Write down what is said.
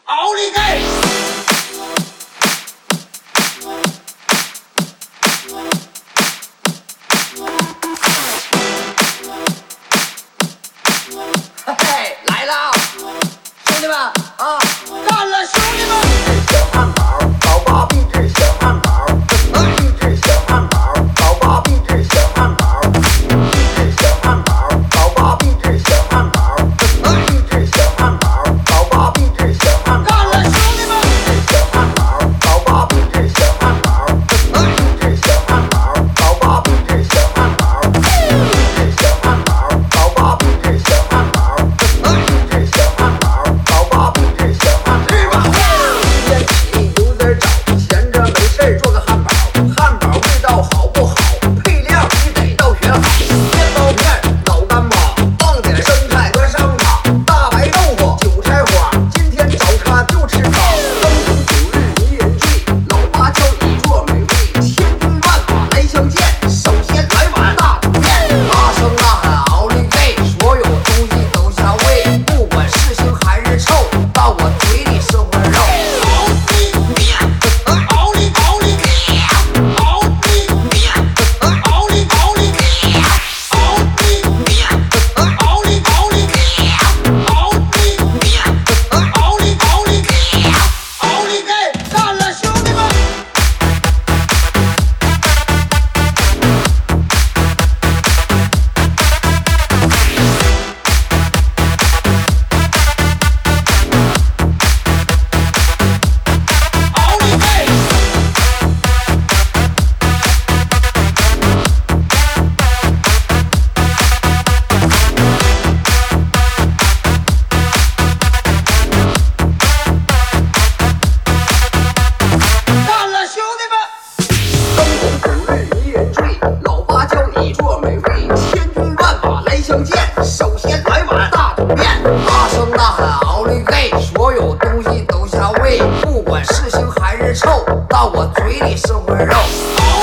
奥利给！嘿嘿，来了，兄弟们啊，干了，兄弟们！ 小汉堡，老爸秘制小汉堡，秘制小汉堡，老爸秘制小汉堡，秘制小汉堡，老爸秘制小汉堡，秘制小汉堡，老爸秘制小汉堡， 干了，兄弟们！ 小汉堡，老爸秘制小汉堡，秘制小汉堡，老爸秘制小汉堡，秘制小汉堡，老爸秘制小汉堡，秘制小汉堡，老爸秘制小汉堡。天起有点早，闲着没事儿做个汉堡，汉堡味道好不好？配料你得都选好，面包片、老干妈，放点生菜和商场，大白豆腐、韭菜花。今天早餐就吃饱。灯红酒绿迷人醉，老爸教你做美味，千军万马来相见，首先来碗大肚面。大声呐喊奥利给，所有东西都香味，不管是腥还是臭，到我嘴里是回肉。首先来碗大肚面，大声呐喊奥利给，所有东西都香味，不管是腥还是臭，到我嘴里是回肉。